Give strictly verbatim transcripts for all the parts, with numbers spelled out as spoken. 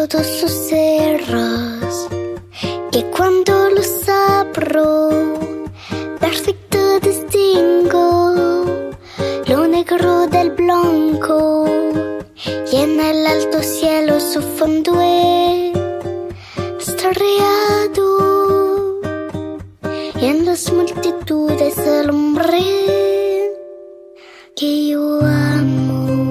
todos sus cerros, que cuando los abro, perfecto distingo lo negro del blanco, y en el alto cielo su fondo estrellado, y en las multitudes el hombre que yo amo.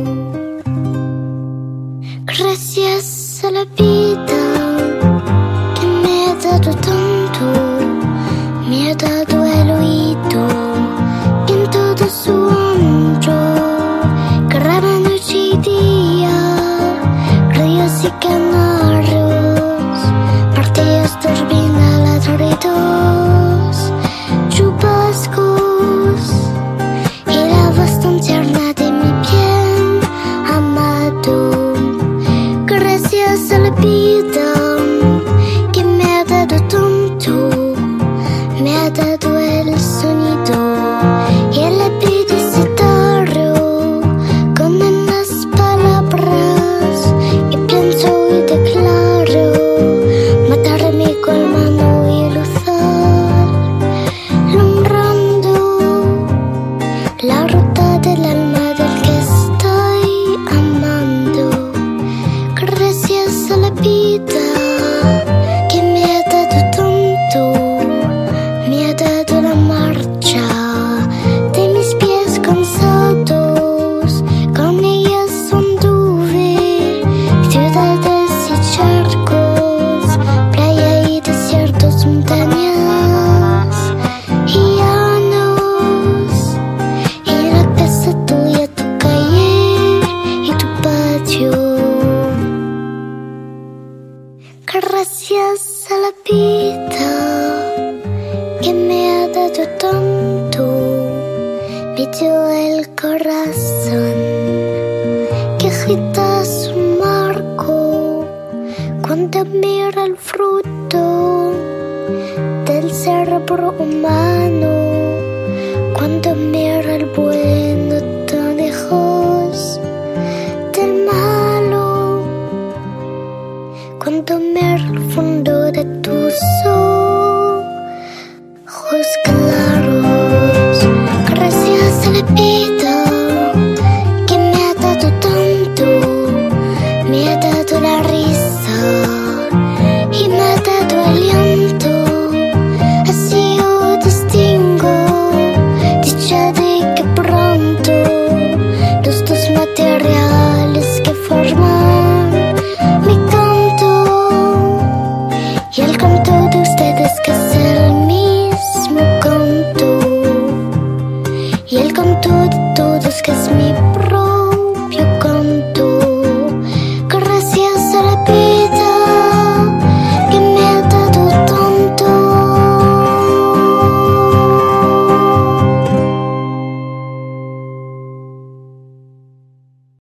Gracias a la vida que me ha dado tanto, me ha dado el oído y en todo su ancho graba noche y día, ríos y canarios, martillos, turbinas, ladridos, chubascos y la voz tan tierna de mi bien amado. Gracias a la vida que me ha dado tanto, me ha dado el sonido y el abecedario con las palabras y pienso y declaro matarme con mano y luzar, nombrando la ruta del alma del que estoy amando. Gracias a la vida que me ha dado tanto, me ha dado la marcha de mis pies cansados, con ellas anduve ciudades y charcos, playa y desiertos, montañas y llanos, y la casa tuya, tu calle y tu patio. Gracias a la vida que me ha dado tanto, me dio el corazón que agita su marco cuando mira el fruto del cerebro humano, cuando mira el bueno tan lejos del malo, cuando miro el fondo de tu